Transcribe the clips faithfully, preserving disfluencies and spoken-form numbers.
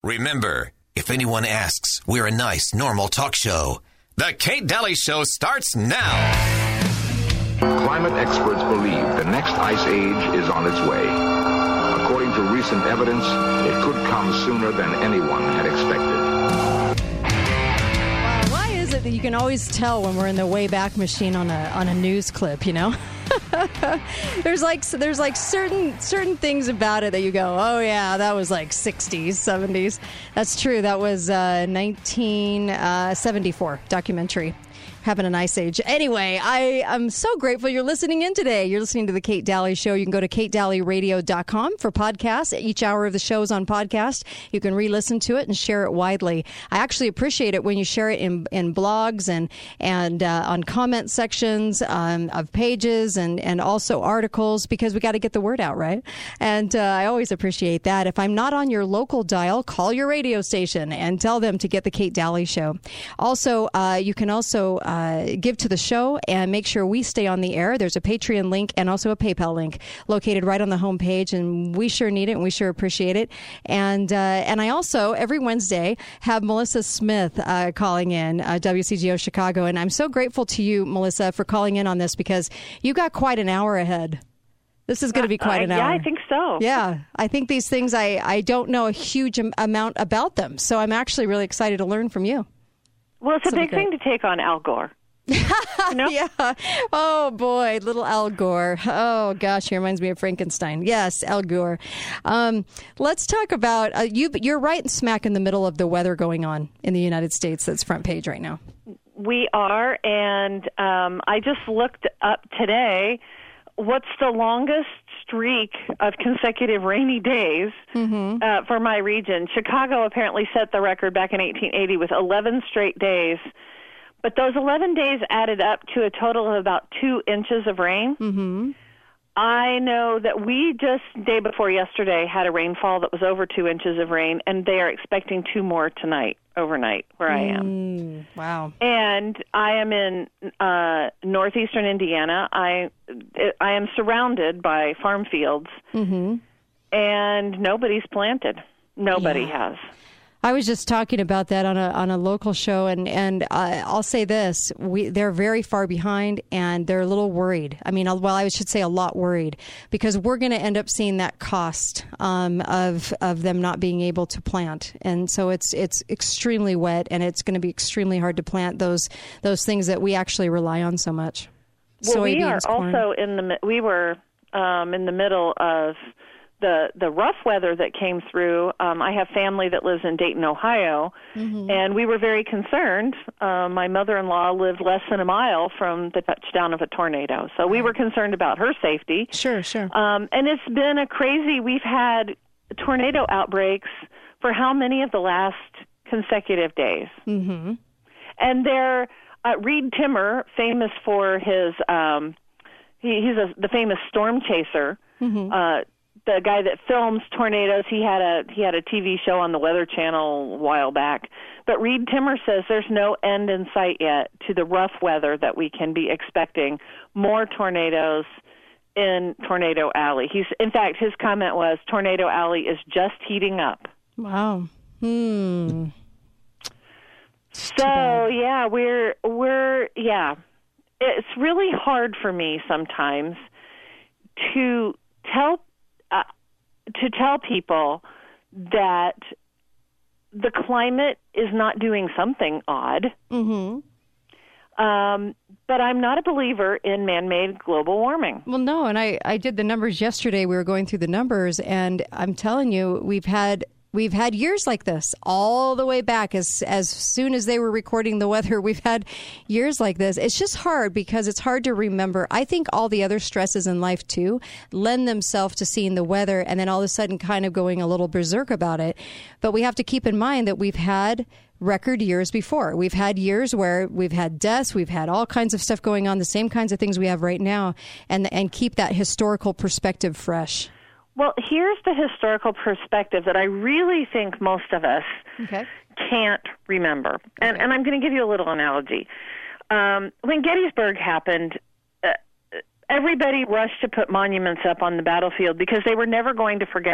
Remember, if anyone asks, we're a nice, normal talk show. The Kate Daly Show starts now. Climate experts believe the next ice age is on its way. According to recent evidence, it could come sooner than anyone had expected. Wow, why is it that you can always tell when we're in the Wayback Machine on a on a news clip, you know? there's like there's like certain certain things about it that you go, oh yeah, that was like sixties, seventies. That's true. That was uh, nineteen seventy-four documentary. Having an ice age. Anyway, I am so grateful you're listening in today. You're listening to The Kate Daly Show. You can go to kate daly radio dot com for podcasts. Each hour of the show is on podcast. You can re-listen to it and share it widely. I actually appreciate it when you share it in, in blogs and and uh, on comment sections um, of pages and, and also articles, because we got to get the word out, right? And uh, I always appreciate that. If I'm not on your local dial, call your radio station and tell them to get The Kate Daly Show. Also, uh, you can also Uh, give to the show and make sure we stay on the air. There's a Patreon link and also a PayPal link located right on the homepage, and we sure need it and we sure appreciate it. And uh, and I also, every Wednesday, have Melissa Smith uh, calling in, uh, W C G O Chicago. And I'm so grateful to you, Melissa, for calling in on this, because you got quite an hour ahead. This is going to be quite an uh, hour. Yeah, I think so. Yeah, I think these things, I, I don't know a huge am- amount about them. So I'm actually really excited to learn from you. Well, it's a That'll big thing to take on Al Gore. You know? Yeah. Oh, boy. Little Al Gore. Oh, gosh. He reminds me of Frankenstein. Yes, Al Gore. Um, let's talk about uh, you. You're right smack in the middle of the weather going on in the United States. That's front page right now. We are. And um, I just looked up today. What's the longest streak of consecutive rainy days mm-hmm. uh, for my region? Chicago apparently set the record back in eighteen eighty with eleven straight days. But those eleven days added up to a total of about two inches of rain. Mm-hmm. I know that we just, day before yesterday, had a rainfall that was over two inches of rain, and they are expecting two more tonight, overnight, where I am. Mm, wow. And I am in uh, northeastern Indiana. I, I am surrounded by farm fields, mm-hmm. and nobody's planted. Nobody yeah. has. I was just talking about that on a on a local show, and and uh, I'll say this: we they're very far behind, and they're a little worried. I mean, well, I should say a lot worried, because we're going to end up seeing that cost um, of of them not being able to plant, and so it's it's extremely wet, and it's going to be extremely hard to plant those those things that we actually rely on so much. Well, Soybeans, we are corn. also in the we were um, in the middle of the the rough weather that came through. Um, I have family that lives in Dayton, Ohio, mm-hmm. and we were very concerned. Uh, my mother-in-law lived less than a mile from the touchdown of a tornado, so we were concerned about her safety. Sure, sure. Um, and it's been a crazy, we've had tornado outbreaks for how many of the last consecutive days? Mm-hmm. And they're, uh, Reed Timmer, famous for his, um, he, he's a, the famous storm chaser, mm-hmm. uh, the guy that films tornadoes. He had a he had a T V show on the Weather Channel a while back. But Reed Timmer says there's no end in sight yet to the rough weather that we can be expecting. More tornadoes in Tornado Alley. He's in fact, his comment was, Tornado Alley is just heating up. Wow. Hmm. So yeah, we're we're yeah. It's really hard for me sometimes to tell. Uh, to tell people that the climate is not doing something odd. Mm-hmm. Um, but I'm not a believer in man-made global warming. Well, no, and I, I did the numbers yesterday. We were going through the numbers, and I'm telling you, we've had... We've had years like this all the way back as as soon as they were recording the weather. We've had years like this. It's just hard because it's hard to remember. I think all the other stresses in life, too, lend themselves to seeing the weather and then all of a sudden kind of going a little berserk about it. But we have to keep in mind that we've had record years before. We've had years where we've had deaths. We've had all kinds of stuff going on, the same kinds of things we have right now, and and keep that historical perspective fresh. Well, here's the historical perspective that I really think most of us okay. can't remember. And, okay. and I'm going to give you a little analogy. Um, when Gettysburg happened, uh, everybody rushed to put monuments up on the battlefield because they were never going to forget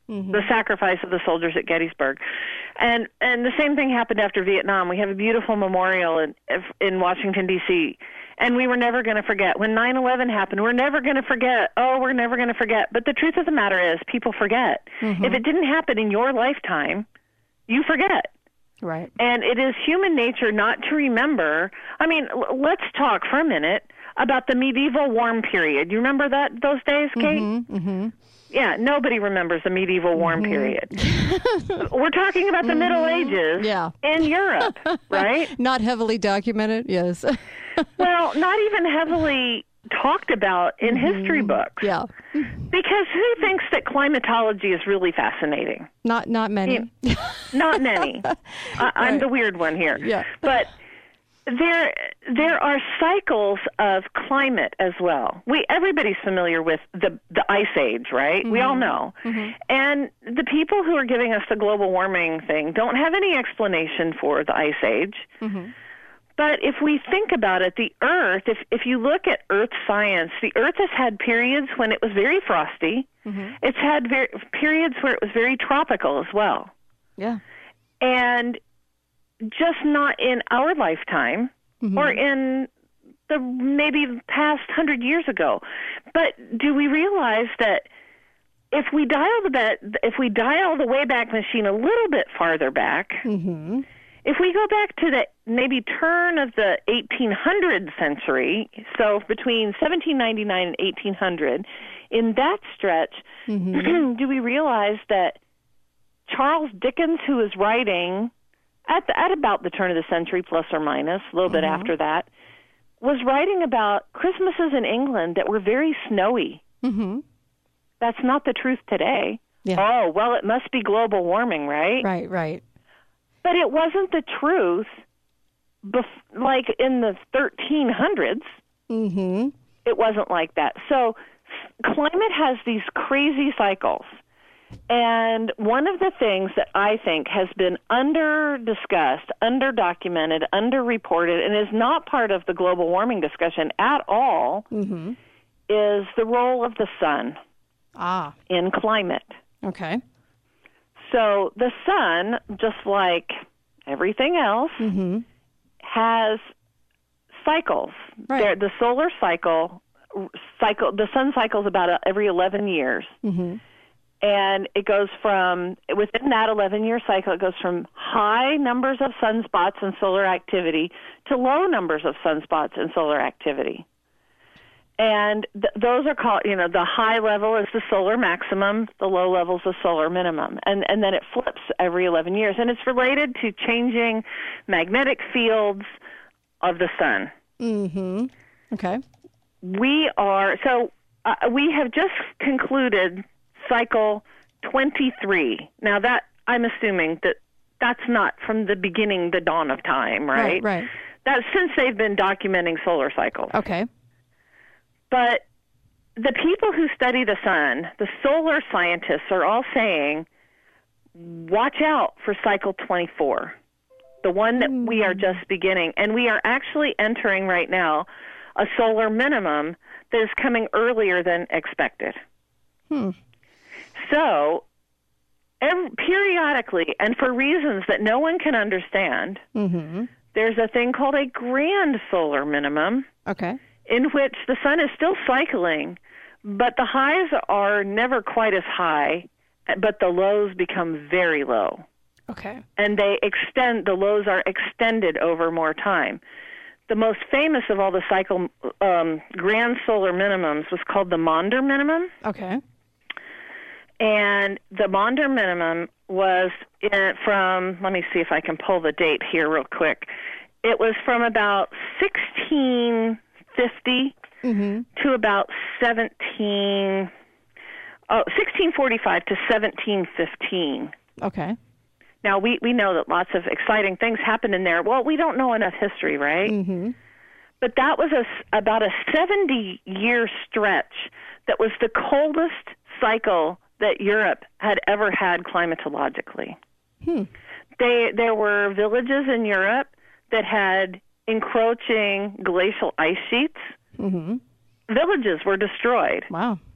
mm-hmm. the sacrifice of the soldiers at Gettysburg. And and the same thing happened after Vietnam. We have a beautiful memorial in, in Washington, D C, and we were never going to forget. When nine eleven happened, we're never going to forget. Oh, we're never going to forget. But the truth of the matter is, people forget. Mm-hmm. If it didn't happen in your lifetime, you forget. Right. And it is human nature not to remember. I mean, l- let's talk for a minute about the medieval warm period. You remember that those days, Kate? Mm-hmm, mm-hmm. Yeah, nobody remembers the medieval warm mm-hmm. period. We're talking about the mm-hmm. Middle Ages yeah. in Europe, right? Not heavily documented, yes. Well, not even heavily talked about in mm-hmm. history books. Yeah. Because who thinks that climatology is really fascinating? Not not many. You, not many. I, I'm right. the weird one here. Yeah. But there there are cycles of climate as well. We everybody's familiar with the the ice age, right? Mm-hmm. We all know. Mm-hmm. And the people who are giving us the global warming thing don't have any explanation for the ice age. Mm-hmm. But if we think about it, the Earth, if if you look at Earth science, the Earth has had periods when it was very frosty. Mm-hmm. It's had ver- periods where it was very tropical as well. Yeah. And just not in our lifetime mm-hmm. or in the maybe past hundred years ago. But do we realize that if we dial the be- if we dial the Wayback Machine a little bit farther back, mm-hmm. if we go back to the maybe turn of the eighteen hundred century, so between seventeen ninety-nine and eighteen hundred, in that stretch, mm-hmm. do we realize that Charles Dickens, who was writing at the, at about the turn of the century, plus or minus, a little mm-hmm. bit after that, was writing about Christmases in England that were very snowy. Mm-hmm. That's not the truth today. Yeah. Oh, well, it must be global warming, right? Right, right. But it wasn't the truth, bef- like in the thirteen hundreds. Mm-hmm. It wasn't like that. So climate has these crazy cycles. And one of the things that I think has been under-discussed, under-documented, under-reported, and is not part of the global warming discussion at all, mm-hmm. is the role of the sun ah. in climate. Okay. So the sun, just like everything else, mm-hmm. has cycles. Right. The solar cycle, cycle, the sun cycles about every eleven years. Mm-hmm. And it goes from, within that eleven-year cycle, it goes from high numbers of sunspots and solar activity to low numbers of sunspots and solar activity. And th- those are called, you know, the high level is the solar maximum, the low level is the solar minimum. And, and then it flips every eleven years. And it's related to changing magnetic fields of the sun. Mm-hmm. Okay. We are, so uh, we have just concluded cycle twenty-three. Now that, I'm assuming that that's not from the beginning, the dawn of time, right? Right, right. That's since they've been documenting solar cycles. Okay. But the people who study the sun, the solar scientists, are all saying, watch out for cycle twenty-four, the one that mm. we are just beginning. And we are actually entering right now a solar minimum that is coming earlier than expected. Hmm. So, every, periodically, and for reasons that no one can understand, mm-hmm. there's a thing called a grand solar minimum. Okay. In which the sun is still cycling, but the highs are never quite as high, but the lows become very low. Okay. And they extend, the lows are extended over more time. The most famous of all the cycle um, grand solar minimums was called the Maunder minimum. Okay. And the Maunder minimum was in, from, let me see if I can pull the date here real quick. It was from about sixteen fifty mm-hmm. to about seventeen, oh, sixteen forty-five to seventeen fifteen. Okay. Now, we, we know that lots of exciting things happened in there. Well, we don't know enough history, right? Mm-hmm. But that was a, about a seventy-year stretch that was the coldest cycle that Europe had ever had climatologically. Hmm. They, there were villages in Europe that had encroaching glacial ice sheets. Mm-hmm. Villages were destroyed. Wow.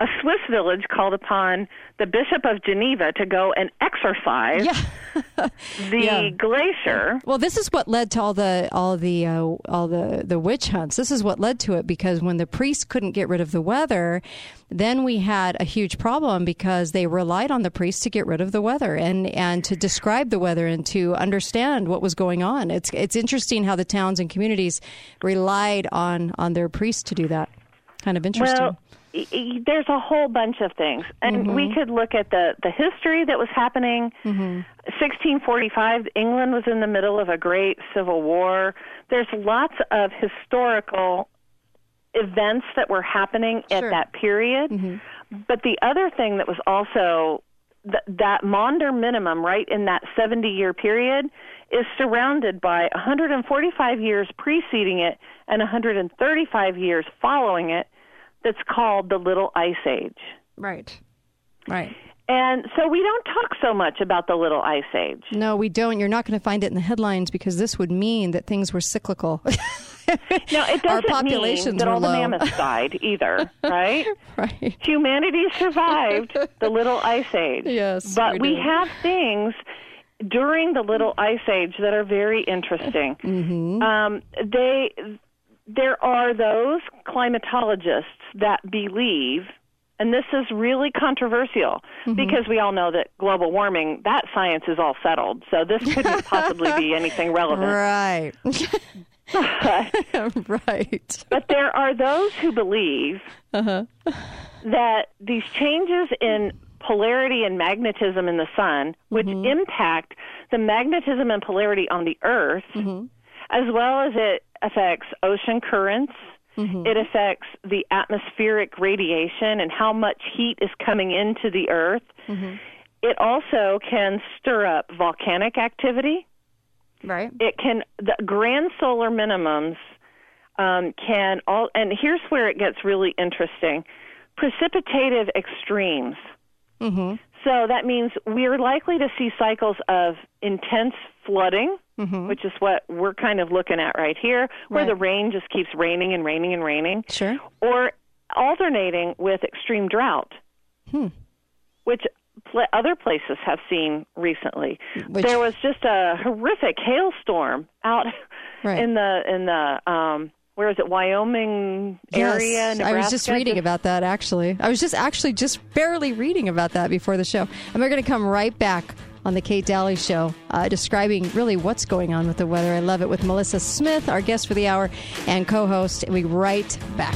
a Swiss village called upon the Bishop of Geneva to go and exorcise Yeah. the Yeah. glacier. Well, this is what led to all the all the uh, all the, the witch hunts. This is what led to it, because when the priests couldn't get rid of the weather, then we had a huge problem because they relied on the priests to get rid of the weather and, and to describe the weather and to understand what was going on. It's it's interesting how the towns and communities relied on on their priests to do that. Kind of interesting. Well, y- y- there's a whole bunch of things. And Mm-hmm. we could look at the, the history that was happening. Mm-hmm. sixteen forty-five, England was in the middle of a great civil war. There's lots of historical events that were happening at Sure. that period. Mm-hmm. But the other thing that was also th- that Maunder minimum, right, in that seventy-year period, is surrounded by one hundred forty-five years preceding it and one hundred thirty-five years following it that's called the Little Ice Age. Right. Right. And so we don't talk so much about the Little Ice Age. No, we don't. You're not going to find it in the headlines because this would mean that things were cyclical. No, it Our doesn't populations mean that were all the low. mammoths died either, right? Right. Humanity survived the Little Ice Age. Yes, But we we, did. have things during the Little Ice Age that are very interesting. Mm-hmm. Um, they, there are those climatologists that believe, and this is really controversial Mm-hmm. because we all know that global warming, that science is all settled. So this couldn't possibly be anything relevant. Right. Right. But there are those who believe Uh-huh. that these changes in polarity and magnetism in the sun, which Mm-hmm. impact the magnetism and polarity on the Earth, Mm-hmm. as well as it affects ocean currents, Mm-hmm. it affects the atmospheric radiation and how much heat is coming into the Earth. Mm-hmm. It also can stir up volcanic activity. Right. It can, the grand solar minimums um, can all, and here's where it gets really interesting, precipitative extremes. Mm-hmm. So that means we're likely to see cycles of intense flooding, Mm-hmm. which is what we're kind of looking at right here, where Right. the rain just keeps raining and raining and raining. Sure. Or alternating with extreme drought, Hmm. which pl- other places have seen recently. Which- There was just a horrific hailstorm out Right. in the in the um, where is it, Wyoming area, Yes, Nebraska. I was just reading about that, actually. I was just actually just barely reading about that before the show. And we're going to come right back on the Kate Daly Show, uh, describing really what's going on with the weather. I love it, with Melissa Smith, our guest for the hour and co-host. We'll be right back.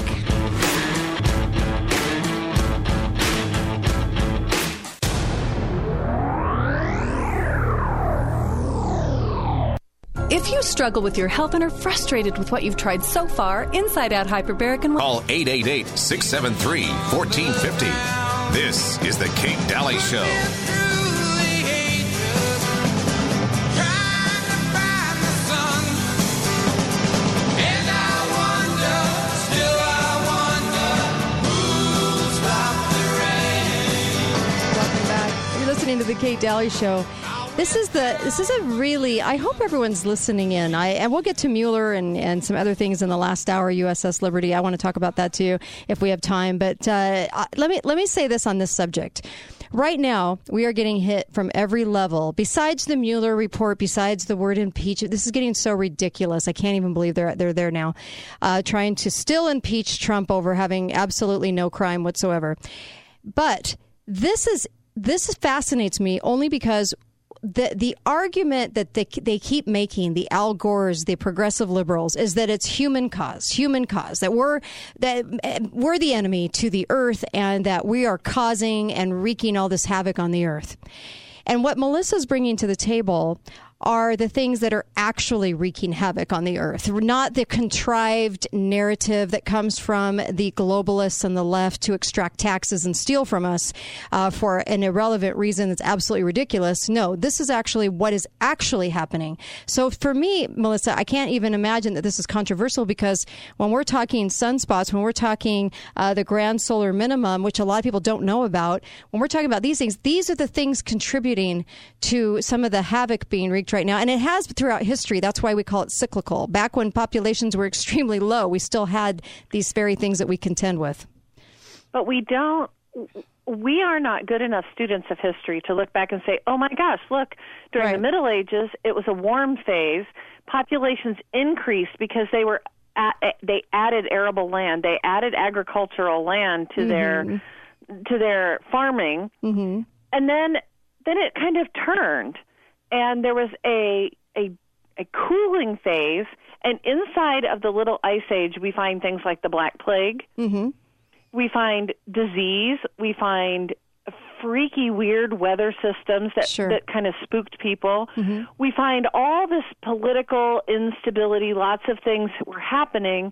If you struggle with your health and are frustrated with what you've tried so far, Inside Out Hyperbaric and Call eight eight eight, six seven three, one four five zero. This is the Kate Daly Show. Welcome back. You're listening to the Kate Daly Show. This is the this is a really, I hope everyone's listening in. I and we'll get to Mueller and, and some other things in the last hour, U S S Liberty. I want to talk about that too if we have time. But uh, let me let me say this on this subject. Right now, we are getting hit from every level. Besides the Mueller report, besides the word impeach, this is getting so ridiculous. I can't even believe they're they're there now, uh, trying to still impeach Trump over having absolutely no crime whatsoever. But this is this fascinates me only because the the argument that they they keep making, the Al Gores, the progressive liberals, is that it's human cause, human cause, that we're that we're the enemy to the earth and that we are causing and wreaking all this havoc on the earth. And what Melissa's bringing to the table are the things that are actually wreaking havoc on the earth, not the contrived narrative that comes from the globalists and the left to extract taxes and steal from us uh, for an irrelevant reason that's absolutely ridiculous. No, this is actually what is actually happening. So for me, Melissa, I can't even imagine that this is controversial, because when we're talking sunspots, when we're talking uh, the grand solar minimum, which a lot of people don't know about, when we're talking about these things, these are the things contributing to some of the havoc being wreaked right now. And it has throughout history. That's why we call it cyclical. Back when populations were extremely low, we still had these very things that we contend with. But we don't we are not good enough students of history to look back and say, oh, my gosh, look, during Right. the Middle Ages, it was a warm phase. Populations increased because they were at, they added arable land. They added agricultural land to mm-hmm. their to their farming. Mm-hmm. And then then it kind of turned, and there was a a a cooling phase. And inside of the Little Ice Age, we find things like the Black Plague. Mm-hmm. We find disease. We find freaky, weird weather systems that, sure. that kind of spooked people. Mm-hmm. We find all this political instability, lots of things were happening.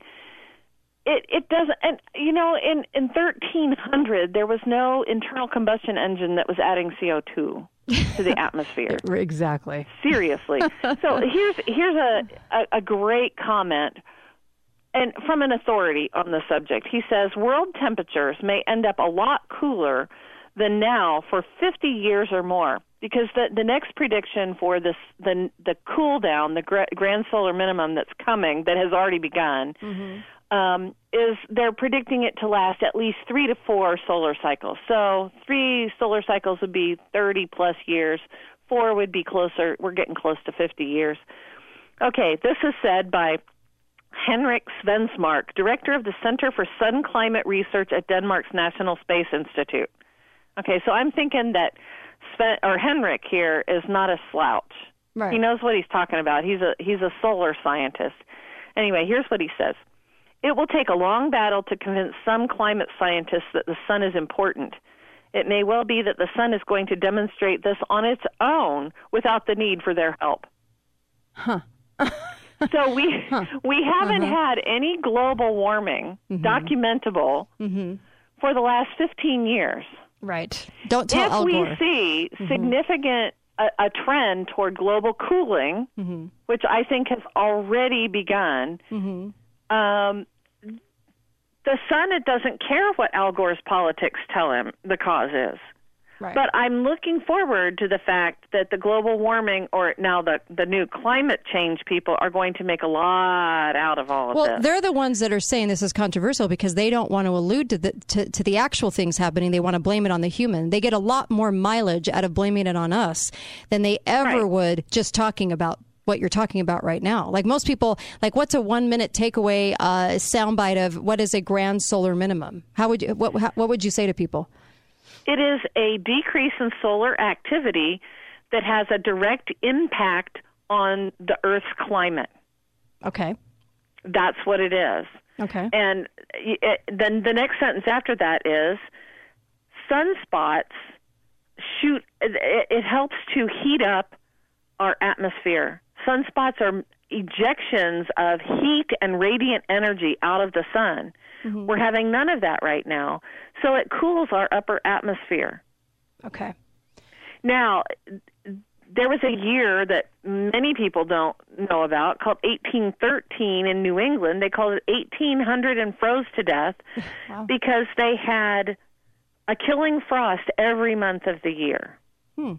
It it doesn't, and you know, in, in thirteen hundred, there was no internal combustion engine that was adding C O two to the atmosphere. Exactly. Seriously. So here's here's a, a, a great comment, and from an authority on the subject. He says, world temperatures may end up a lot cooler than now for fifty years or more, because the, the next prediction for this the the cool down, the gra- grand solar minimum that's coming, that has already begun, mm-hmm. um, is they're predicting it to last at least three to four solar cycles. So three solar cycles would be thirty plus years. Four would be closer. We're getting close to fifty years. Okay, this is said by Henrik Svensmark, director of the Center for Sun Climate Research at Denmark's National Space Institute. Okay, so I'm thinking that Sven, or Henrik here is not a slouch. Right. He knows what he's talking about. He's a he's a solar scientist. Anyway, here's what he says. It will take a long battle to convince some climate scientists that the sun is important. It may well be that the sun is going to demonstrate this on its own without the need for their help. Huh. So we huh. we haven't uh-huh. had any global warming mm-hmm. documentable mm-hmm. for the last fifteen years. Right. Don't tell if Al Gore. we see mm-hmm. significant a, a trend toward global cooling, mm-hmm. which I think has already begun, mm-hmm. um, the sun, it doesn't care what Al Gore's politics tell him the cause is. Right. But I'm looking forward to the fact that the global warming, or now the, the new climate change people, are going to make a lot out of all of well, this. Well, they're the ones that are saying this is controversial because they don't want to allude to the, to, to the actual things happening. They want to blame it on the human. They get a lot more mileage out of blaming it on us than they ever right. would just talking about what you're talking about right now. Like most people, like what's a one minute takeaway uh, soundbite of what is a grand solar minimum? How would you, what, how, what would you say to people? It is a decrease in solar activity that has a direct impact on the Earth's climate. Okay. That's what it is. Okay. And it, then the next sentence after that is, sunspots shoot, it, it helps to heat up our atmosphere. Sunspots are ejections of heat and radiant energy out of the sun. Mm-hmm. We're having none of that right now. So it cools our upper atmosphere. Okay. Now, there was a year that many people don't know about called eighteen thirteen in New England. They called it eighteen hundred and froze to death wow. because they had a killing frost every month of the year. Hmm.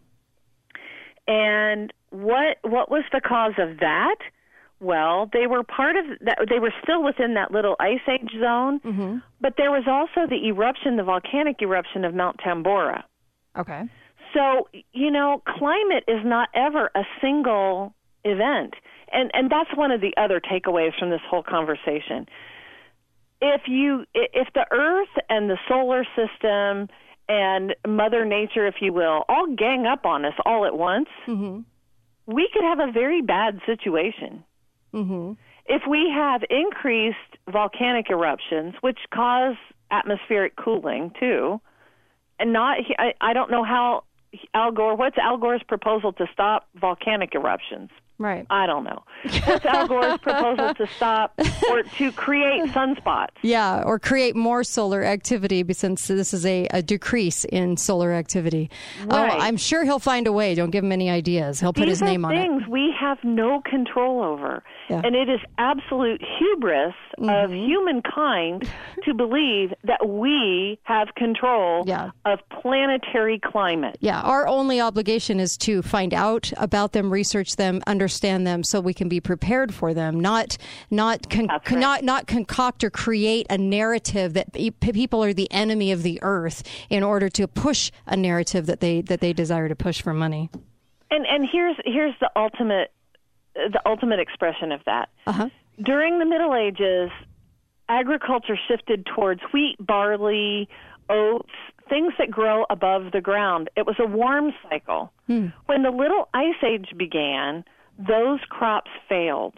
And what what was the cause of that? Well, they were part of that. They were still within that little ice age zone, mm-hmm. but there was also the eruption, the volcanic eruption of Mount Tambora. Okay. So, you know, climate is not ever a single event. And and that's one of the other takeaways from this whole conversation. If you if the Earth and the solar system and Mother Nature, if you will, all gang up on us all at once, mm-hmm. we could have a very bad situation. Mm-hmm. If we have increased volcanic eruptions, which cause atmospheric cooling too, and not, I, I don't know how Al Gore, what's Al Gore's proposal to stop volcanic eruptions? Right. I don't know. What's Al Gore's proposal to stop or to create sunspots? Yeah, or create more solar activity since this is a, a decrease in solar activity. Right. Oh, I'm sure he'll find a way. Don't give him any ideas. He'll put These his name are on it. things we have no control over. Yeah. And it is absolute hubris mm-hmm. of humankind to believe that we have control yeah. of planetary climate. Yeah, our only obligation is to find out about them, research them, understand understand them so we can be prepared for them, not not con- That's right. not not concoct or create a narrative that pe- people are the enemy of the earth in order to push a narrative that they that they desire to push for money. And and here's here's the ultimate the ultimate expression of that. Uh-huh. During the Middle Ages, agriculture shifted towards wheat, barley, oats, things that grow above the ground. It was a warm cycle. Hmm. When the Little Ice Age began, those crops failed.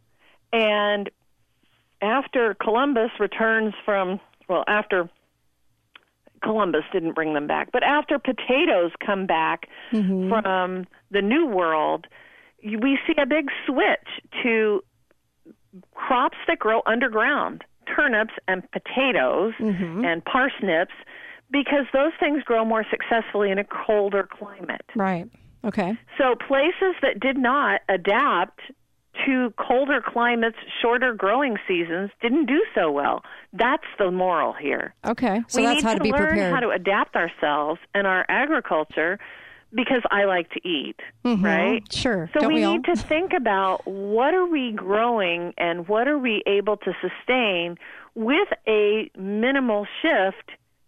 And after Columbus returns from, well, after Columbus didn't bring them back, but after potatoes come back mm-hmm. from the New World, we see a big switch to crops that grow underground, turnips and potatoes mm-hmm. and parsnips, because those things grow more successfully in a colder climate. Right. Okay. So places that did not adapt to colder climates, shorter growing seasons, didn't do so well. That's the moral here. Okay. So we that's need how to, to be learn prepared. how to adapt ourselves and our agriculture, because I like to eat, mm-hmm. right? Sure. So Don't we, we need all? to think about what are we growing and what are we able to sustain with a minimal shift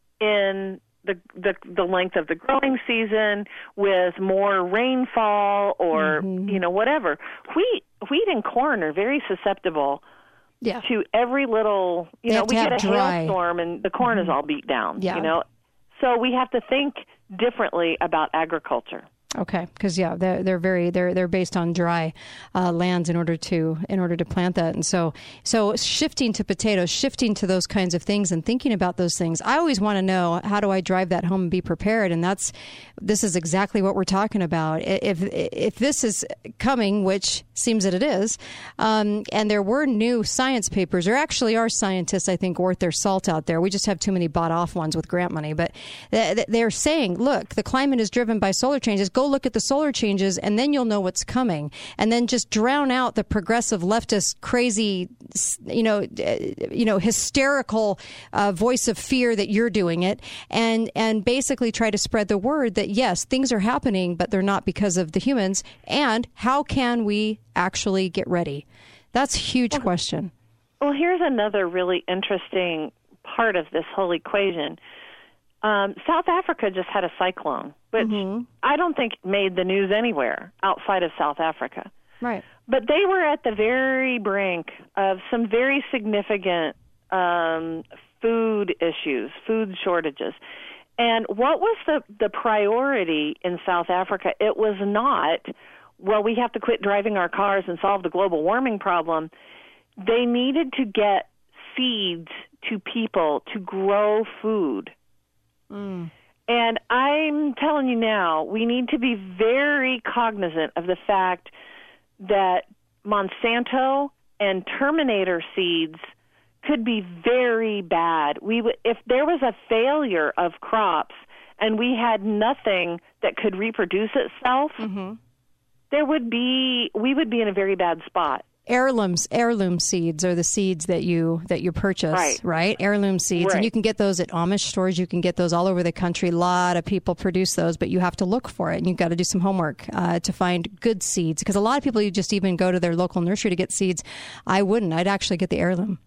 in the the, the length of the growing season, with more rainfall or mm-hmm. you know whatever. Wheat wheat and corn are very susceptible yeah. to every little you they know we get a dry. hailstorm and the corn mm-hmm. is all beat down. Yeah. You know, so we have to think differently about agriculture. Okay, because yeah, they're they're very they're they're based on dry uh, lands in order to in order to plant that, and so so shifting to potatoes, shifting to those kinds of things, and thinking about those things. I always want to know, how do I drive that home and be prepared? And that's this is exactly what we're talking about. If if this is coming, which seems that it is, um, and there were new science papers. There actually are scientists, I think, worth their salt out there. We just have too many bought off ones with grant money, but they're saying, look, the climate is driven by solar changes. Go look at the solar changes, and then you'll know what's coming. And then just drown out the progressive leftist, crazy, you know, you know, hysterical uh, voice of fear that you're doing it, and and basically try to spread the word that yes, things are happening, but they're not because of the humans. And how can we actually get ready? That's a huge well, question. Well, here's another really interesting part of this whole equation. Um, South Africa just had a cyclone, which mm-hmm. I don't think made the news anywhere outside of South Africa. Right. But they were at the very brink of some very significant um, food issues, food shortages. And what was the, the priority in South Africa? It was not, well, we have to quit driving our cars and solve the global warming problem. They needed to get seeds to people to grow food. Mm. And I'm telling you now, we need to be very cognizant of the fact that Monsanto and Terminator seeds could be very bad. We w- if there was a failure of crops and we had nothing that could reproduce itself, mm-hmm. there would be we would be in a very bad spot. Heirlooms, heirloom seeds are the seeds that you that you purchase, right? right? Heirloom seeds, right. And you can get those at Amish stores. You can get those all over the country. A lot of people produce those, but you have to look for it, and you've got to do some homework uh, to find good seeds. Because a lot of people, you just even go to their local nursery to get seeds. I wouldn't. I'd actually get the heirloom.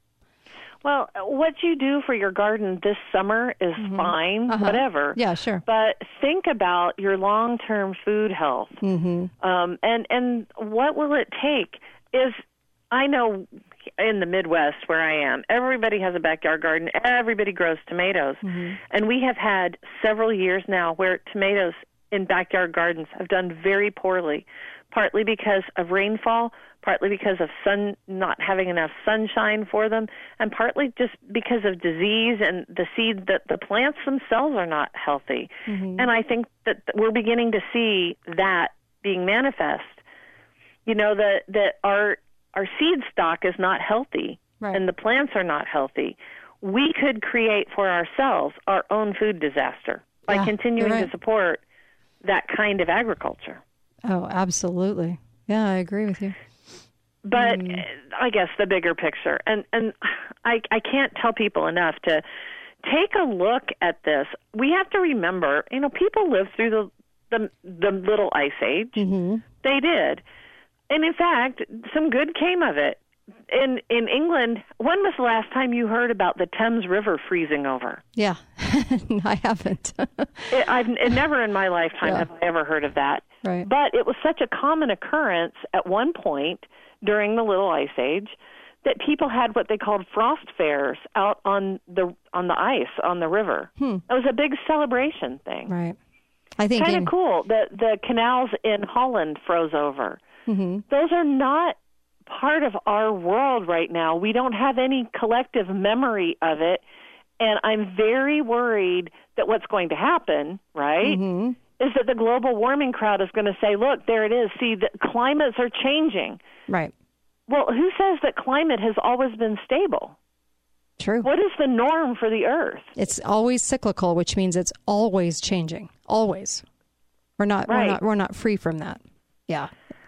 Well, what you do for your garden this summer is mm-hmm. fine, uh-huh. whatever. Yeah, sure. But think about your long-term food health, mm-hmm. um, and and what will it take? Is I know in the Midwest where I am, everybody has a backyard garden. Everybody grows tomatoes. Mm-hmm. And we have had several years now where tomatoes in backyard gardens have done very poorly, partly because of rainfall, partly because of sun not having enough sunshine for them, and partly just because of disease and the seed that the plants themselves are not healthy. Mm-hmm. And I think that we're beginning to see that being manifest. You know, that that our our seed stock is not healthy, right. And the plants are not healthy. We could create for ourselves our own food disaster by yeah, continuing right. to support that kind of agriculture. Oh, absolutely. Yeah, I agree with you. But mm. I guess the bigger picture, and, and I, I can't tell people enough to take a look at this. We have to remember, you know, people lived through the the, the Little Ice Age. Mm-hmm. They did. And in fact, some good came of it. In in England, when was the last time you heard about the Thames River freezing over? Yeah, I haven't. it, I've it, never in my lifetime yeah. have I ever heard of that. Right. But it was such a common occurrence at one point during the Little Ice Age that people had what they called frost fairs out on the on the ice on the river. Hmm. It was a big celebration thing. Right. I think kind in... of cool. The the canals in Holland froze over. Mm-hmm. Those are not part of our world right now. We don't have any collective memory of it, and I'm very worried that what's going to happen, right, mm-hmm. is that the global warming crowd is going to say, look, there it is. See, the climates are changing. Right. Well, who says that climate has always been stable? True. What is the norm for the Earth? It's always cyclical, which means it's always changing. Always. We're not. Right. We're not. We're not free from that. Yeah.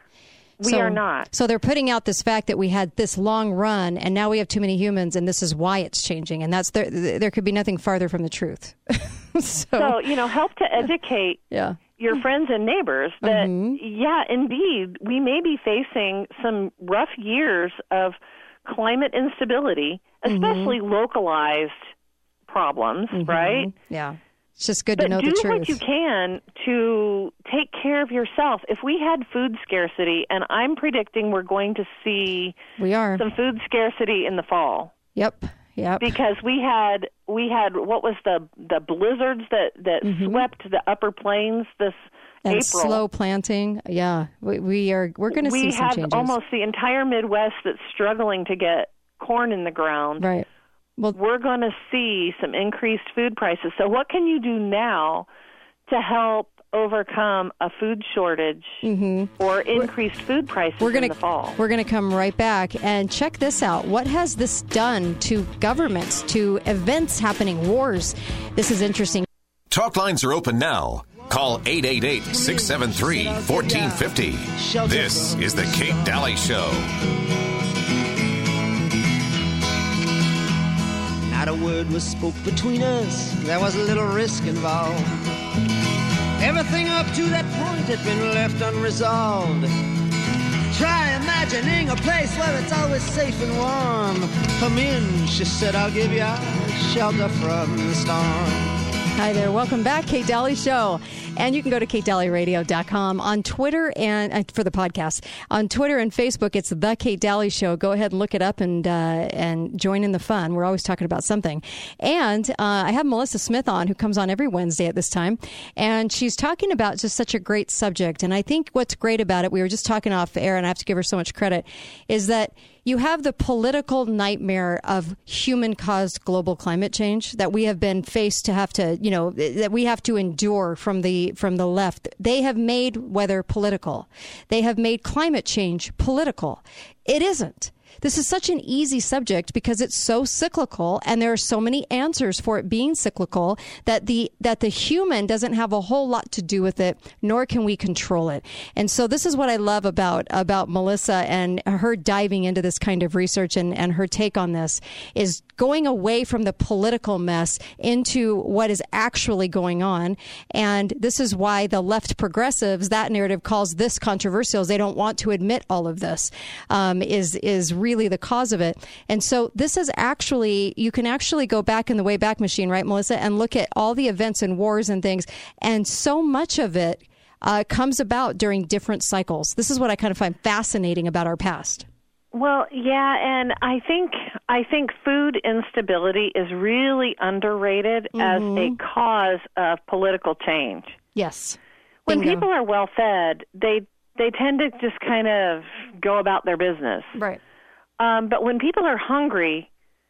We so, are not. So they're putting out this fact that we had this long run, and now we have too many humans, and this is why it's changing. And that's there. There could be nothing farther from the truth. so, so you know, help to educate. Yeah. Your friends and neighbors that, mm-hmm. yeah, indeed, we may be facing some rough years of climate instability, especially mm-hmm. localized problems, mm-hmm. right? Yeah. It's just good but to know the truth. do what you can to take care of yourself. If we had food scarcity, and I'm predicting we're going to see we are. some food scarcity in the fall. Yep. Yep. Because we had we had what was the the blizzards that that mm-hmm. swept the upper plains this and April. Slow planting. Yeah, we, we are we're going to see some changes. We have almost the entire Midwest that's struggling to get corn in the ground. Right. Well, we're going to see some increased food prices. So what can you do now to help overcome a food shortage mm-hmm. or increased we're, food prices we're gonna, in the fall? We're going to come right back and check this out. What has this done to governments, to events happening, wars? This is interesting. Talk lines are open now. Call eight eight eight, six seven three, one four five zero. This is the Kate Daly Show. Not a word was spoke between us. There was a little risk involved. Everything up to that point had been left unresolved. Try imagining a place where it's always safe and warm. Come in, she said, I'll give you shelter from the storm. Hi there. Welcome back, Kate Daly Show. And you can go to kate daly radio dot com on Twitter and uh, for the podcast. On Twitter and Facebook, it's The Kate Daly Show. Go ahead and look it up and uh, and join in the fun. We're always talking about something. And uh, I have Melissa Smith on, who comes on every Wednesday at this time. And she's talking about just such a great subject. And I think what's great about it, we were just talking off air, and I have to give her so much credit, is that you have the political nightmare of human-caused global climate change that we have been faced to have to, you know, that we have to endure from the from the left. They have made weather political. They have made climate change political. It isn't. This is such an easy subject because it's so cyclical, and there are so many answers for it being cyclical that the that the human doesn't have a whole lot to do with it, nor can we control it. And so this is what I love about about Melissa and her diving into this kind of research, and, and her take on this is going away from the political mess into what is actually going on. And this is why the left progressives, that narrative calls this controversial, is they don't want to admit all of this, um, is is really the cause of it. And so this is actually, you can actually go back in the Wayback Machine, right, Melissa, and look at all the events and wars and things. And so much of it uh, comes about during different cycles. This is what I kind of find fascinating about our past. Well, yeah, and I think I think food instability is really underrated mm-hmm. as a cause of political change. Yes. When Bingo. people are well fed, they they tend to just kind of go about their business. Right. Um, but when people are hungry...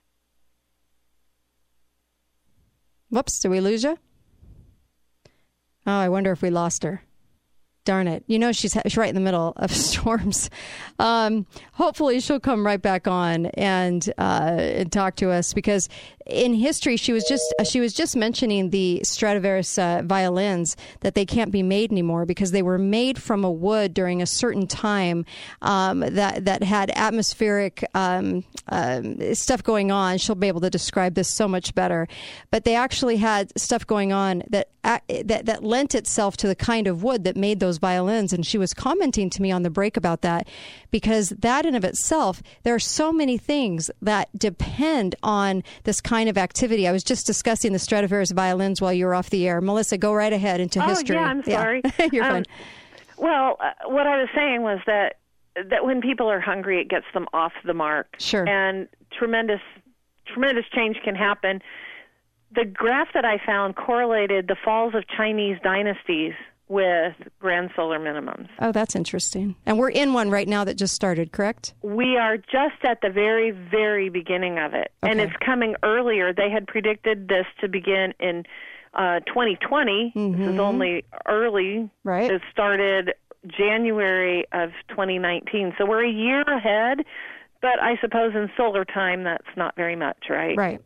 Whoops, did we lose you? Oh, I wonder if we lost her. Darn it. You know, she's, she's right in the middle of storms. Um, hopefully she'll come right back on and, uh, and talk to us, because in history, she was just she was just mentioning the Stradivarius uh, violins, that they can't be made anymore because they were made from a wood during a certain time um, that that had atmospheric um, um, stuff going on. She'll be able to describe this so much better, but they actually had stuff going on that that that lent itself to the kind of wood that made those violins. And she was commenting to me on the break about that, because that in of itself, there are so many things that depend on this kind of activity. I was just discussing the Stradivarius violins while you were off the air. Melissa, go right ahead into oh, history. Oh, yeah, I'm sorry. Yeah. You're um, fine. Well, uh, what I was saying was that that when people are hungry, it gets them off the mark. Sure. And tremendous, tremendous change can happen. The graph that I found correlated the falls of Chinese dynasties with grand solar minimums. Oh, that's interesting. And we're in one right now that just started, correct? We are just at the very, very beginning of it. Okay. And it's coming earlier. They had predicted this to begin in uh, twenty twenty. Mm-hmm. This is only early. Right. It started January of twenty nineteen. So we're a year ahead, but I suppose in solar time that's not very much, right? Right.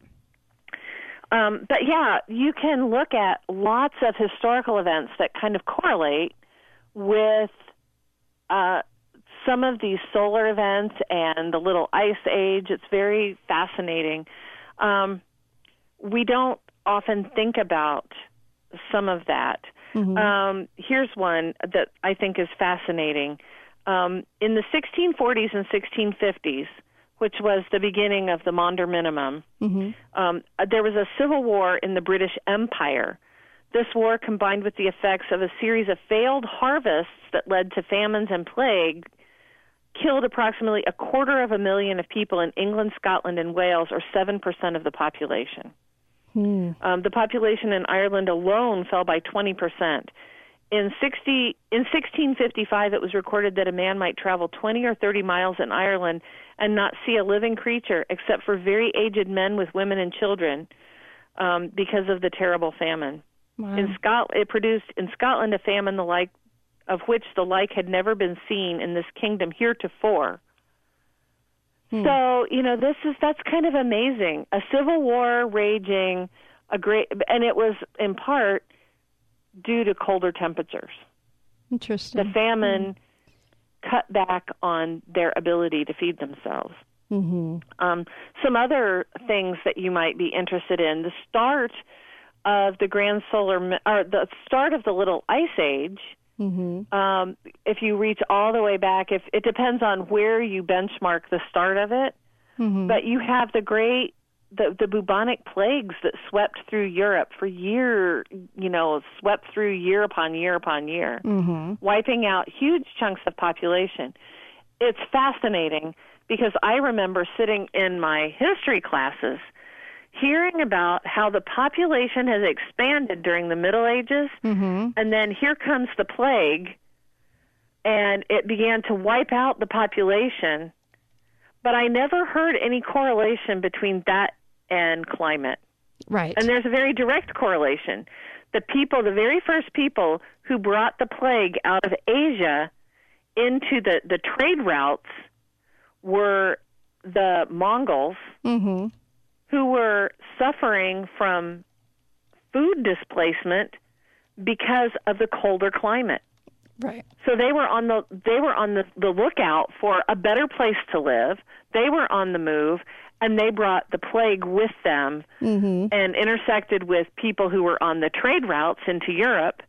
Um, but yeah, you can look at lots of historical events that kind of correlate with uh, some of these solar events and the little ice age. It's very fascinating. Um, we don't often think about some of that. Mm-hmm. Um, here's one that I think is fascinating. Um, in the sixteen forties and sixteen fifties, which was the beginning of the Maunder Minimum, mm-hmm. um, there was a civil war in the British Empire. This war, combined with the effects of a series of failed harvests that led to famines and plague, killed approximately a quarter of a million of people in England, Scotland, and Wales, or seven percent of the population. Hmm. Um, the population in Ireland alone fell by twenty percent. In sixty in sixteen fifty-five, it was recorded that a man might travel twenty or thirty miles in Ireland and not see a living creature except for very aged men with women and children um, because of the terrible famine. Wow. In Scot- it produced in Scotland a famine the like of which the like had never been seen in this kingdom heretofore. Hmm. So, you know, this is that's kind of amazing. A civil war raging, a great, and it was in part due to colder temperatures. Interesting. The famine mm. cut back on their ability to feed themselves. Mm-hmm. Um, some other things that you might be interested in: the start of the grand solar, or the start of the Little Ice Age. Mm-hmm. Um, if you reach all the way back, if it depends on where you benchmark the start of it, mm-hmm. but you have the great the the bubonic plagues that swept through Europe for year, you know, swept through year upon year upon year, mm-hmm. wiping out huge chunks of population. It's fascinating because I remember sitting in my history classes hearing about how the population has expanded during the Middle Ages, mm-hmm. and then here comes the plague, and it began to wipe out the population. But I never heard any correlation between that and climate. Right. And there's a very direct correlation. The people, the very first people who brought the plague out of Asia into the, the trade routes were the Mongols, mm-hmm. who were suffering from food displacement because of the colder climate. Right. So they were on the they were on the, the lookout for a better place to live. They were on the move, and they brought the plague with them mm-hmm. and intersected with people who were on the trade routes into Europe.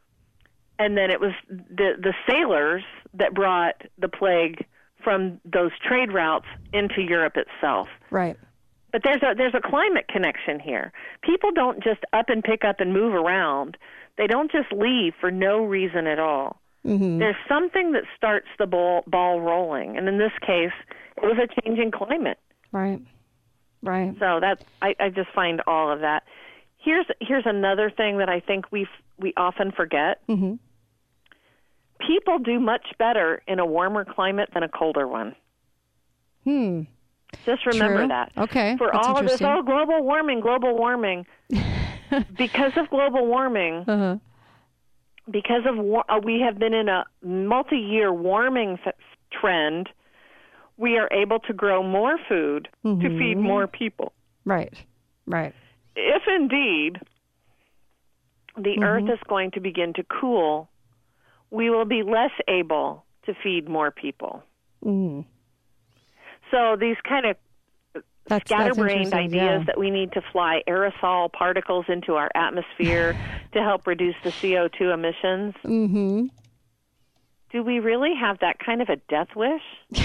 And then it was the the sailors that brought the plague from those trade routes into Europe itself. Right. But there's a there's a climate connection here. People don't just up and pick up and move around. They don't just leave for no reason at all. Mm-hmm. There's something that starts the ball, ball rolling, and in this case, it was a changing climate. Right, right. So that I, I just find all of that. Here's here's another thing that I think we we often forget. Mm-hmm. People do much better in a warmer climate than a colder one. Hmm. Just remember True. that. Okay. For That's all of this, oh, global warming, global warming. Because of global warming, uh-huh. because of war- uh, we have been in a multi-year warming f- trend, we are able to grow more food mm-hmm. to feed more people. Right. Right. If indeed the Mm-hmm. Earth is going to begin to cool, we will be less able to feed more people. Mm. So these kind of That's, scatterbrained that's ideas yeah. that we need to fly aerosol particles into our atmosphere to help reduce the C O two emissions. Mm-hmm. Do we really have that kind of a death wish?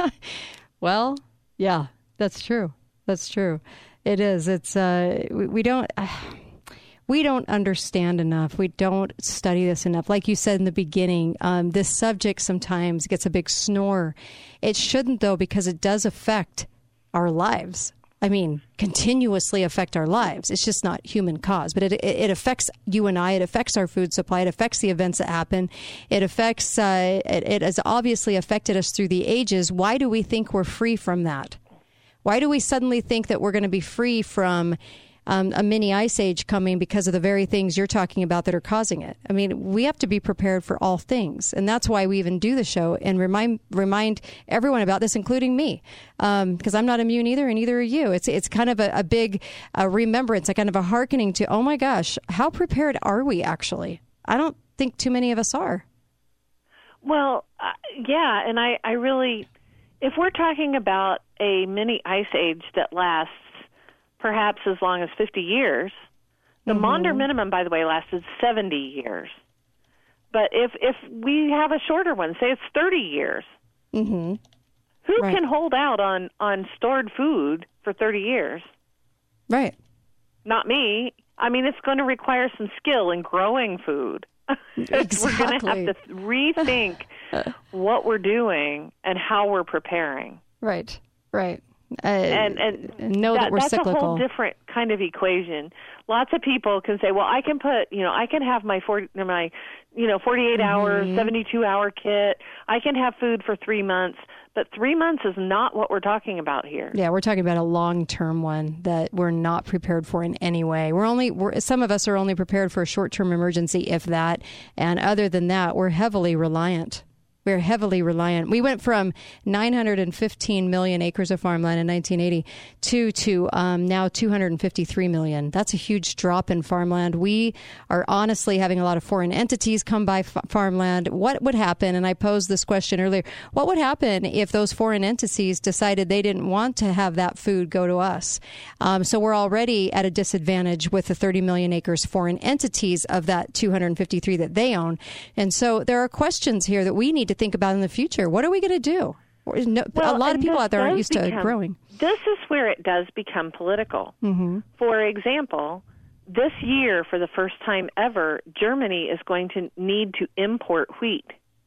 Well, yeah, that's true. That's true. It is. It's uh, we, we don't uh, we don't understand enough. We don't study this enough. Like you said in the beginning, um, this subject sometimes gets a big snore. It shouldn't, though, because it does affect our lives. I mean, continuously affect our lives. It's just not human cause, but it, it, it affects you and I. It affects our food supply. It affects the events that happen. It affects, uh, it, it has obviously affected us through the ages. Why do we think we're free from that? Why do we suddenly think that we're going to be free from um, a mini ice age coming because of the very things you're talking about that are causing it? I mean, we have to be prepared for all things. And that's why we even do the show and remind remind everyone about this, including me, because um, I'm not immune either, and neither are you. It's it's kind of a, a big uh, remembrance, a kind of a hearkening to, oh, my gosh, how prepared are we actually? I don't think too many of us are. Well, uh, yeah, and I, I really, if we're talking about a mini ice age that lasts perhaps as long as fifty years. The mm-hmm. Maunder minimum, by the way, lasted seventy years. But if if we have a shorter one, say it's thirty years, mm-hmm. who right. can hold out on, on stored food for thirty years? Right. Not me. I mean, it's going to require some skill in growing food. Exactly. We're going to have to rethink what we're doing and how we're preparing. Right, right. Uh, and and know that, that we're that's cyclical. a whole different kind of equation. Lots of people can say, "Well, I can put, you know, I can have my forty, my, you know, forty-eight mm-hmm. hour, seventy-two hour kit. I can have food for three months." But three months is not what we're talking about here. Yeah, we're talking about a long term one that we're not prepared for in any way. We're only, we're, some of us are only prepared for a short term emergency, if that. And other than that, we're heavily reliant. We're heavily reliant. We went from nine hundred fifteen million acres of farmland in nineteen eighty to, to um, now two hundred fifty-three million. That's a huge drop in farmland. We are honestly having a lot of foreign entities come by f- farmland. What would happen, and I posed this question earlier, what would happen if those foreign entities decided they didn't want to have that food go to us? Um, so we're already at a disadvantage with the thirty million acres foreign entities of that two hundred fifty-three that they own. And so there are questions here that we need to think about in the future. What are we going to do? No, well, a lot of people out there aren't used become, to growing. This is where it does become political. Mm-hmm. For example, this year, for the first time ever, Germany is going to need to import wheat.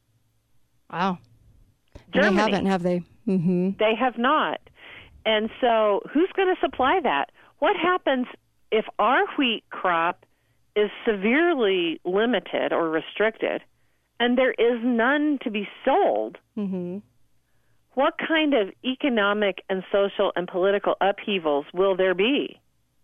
Wow. Germany. They haven't, have they? Mm-hmm. They have not. And so who's going to supply that? What happens if our wheat crop is severely limited or restricted and there is none to be sold? Mm-hmm. What kind of economic and social and political upheavals will there be?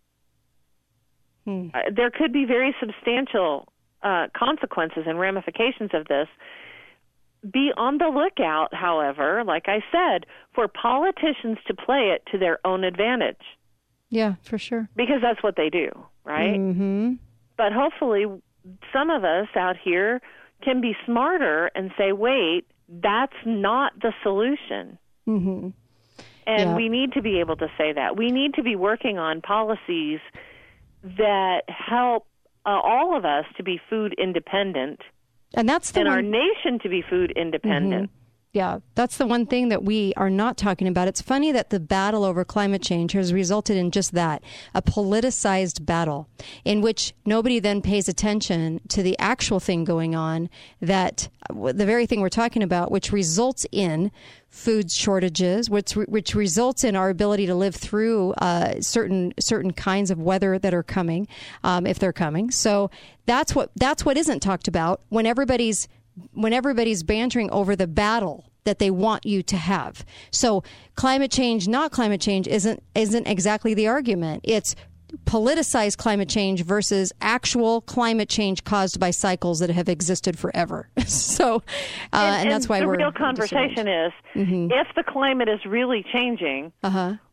Hmm. Uh, there could be very substantial uh, consequences and ramifications of this. Be on the lookout, however, like I said, for politicians to play it to their own advantage. Yeah, for sure. Because that's what they do, right? Mm-hmm. But hopefully some of us out here can be smarter and say, wait, that's not the solution. Mm-hmm. And yeah. we need to be able to say that. We need to be working on policies that help uh, all of us to be food independent. And that's the and one... our nation to be food independent. Mm-hmm. Yeah, that's the one thing that we are not talking about. It's funny that the battle over climate change has resulted in just that, a politicized battle in which nobody then pays attention to the actual thing going on, that the very thing we're talking about, which results in food shortages, which which results in our ability to live through uh, certain certain kinds of weather that are coming, um, if they're coming. So that's what that's what isn't talked about when everybody's when everybody's bantering over the battle that they want you to have. So climate change, not climate change, isn't isn't exactly the argument. It's politicized climate change versus actual climate change caused by cycles that have existed forever. so, uh, and, and that's why the we're the real conversation is: mm-hmm. if the climate is really changing, uh-huh.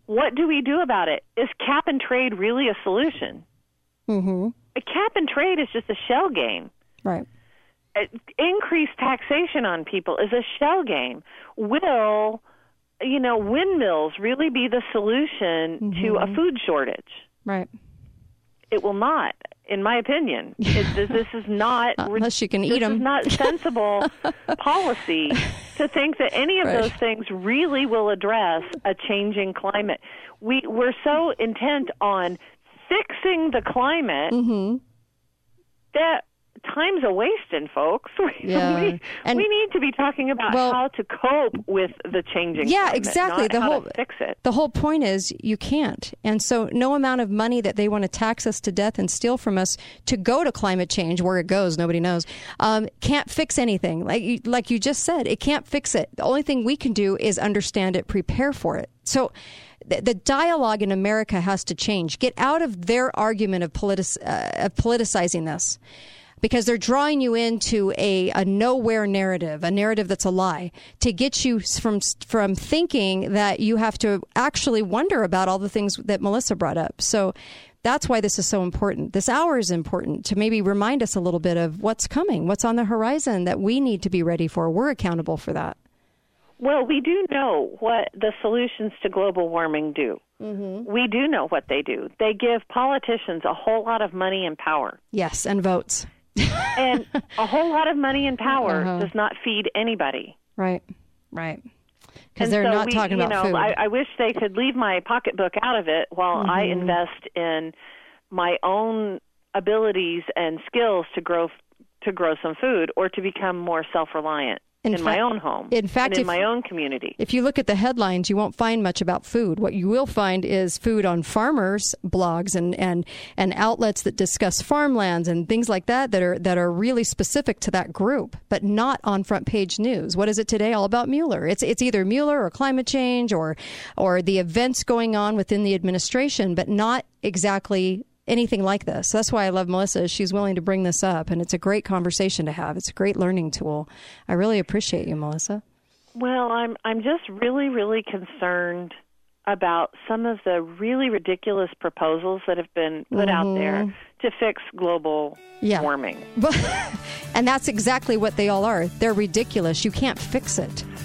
what do we do about it? Is cap and trade really a solution? Mm-hmm. A cap and trade is just a shell game. Right. Increased taxation on people is a shell game. Will, you know, windmills really be the solution mm-hmm. to a food shortage? Right. It will not, in my opinion. It, this is not unless you can eat this them. This is not sensible policy to think that any of right. those things really will address a changing climate. We we're so intent on fixing the climate mm-hmm. that time's a wasting, folks. We, yeah. we, and, we need to be talking about well, how to cope with the changing yeah, climate, exactly. not the how whole to fix it. The whole point is you can't. And so no amount of money that they want to tax us to death and steal from us to go to climate change, where it goes, nobody knows, um, can't fix anything. Like you, like you just said, it can't fix it. The only thing we can do is understand it, prepare for it. So the, the dialogue in America has to change. Get out of their argument of, politic, uh, of politicizing this. Because they're drawing you into a, a nowhere narrative, a narrative that's a lie, to get you from from thinking that you have to actually wonder about all the things that Melissa brought up. So that's why this is so important. This hour is important to maybe remind us a little bit of what's coming, what's on the horizon that we need to be ready for. We're accountable for that. Well, we do know what the solutions to global warming do. Mm-hmm. We do know what they do. They give politicians a whole lot of money and power. Yes, and votes. And a whole lot of money and power uh-huh. does not feed anybody. Right, right. Because they're so not we, talking you about know, food. I, I wish they could leave my pocketbook out of it while mm-hmm. I invest in my own abilities and skills to grow to grow some food or to become more self-reliant. In, in my own home, in fact, and in if, my own community. If you look at the headlines, you won't find much about food. What you will find is food on farmers' blogs and, and, and outlets that discuss farmlands and things like that that are that are really specific to that group, but not on front page news. What is it today? All about Mueller. It's it's either Mueller or climate change or or the events going on within the administration, but not exactly anything like this. So that's why I love Melissa. She's willing to bring this up, and it's a great conversation to have. It's a great learning tool. I really appreciate you, Melissa. Well, I'm I'm just really, really concerned about some of the really ridiculous proposals that have been put mm-hmm. out there to fix global yeah. warming. And that's exactly what they all are. They're ridiculous. You can't fix it.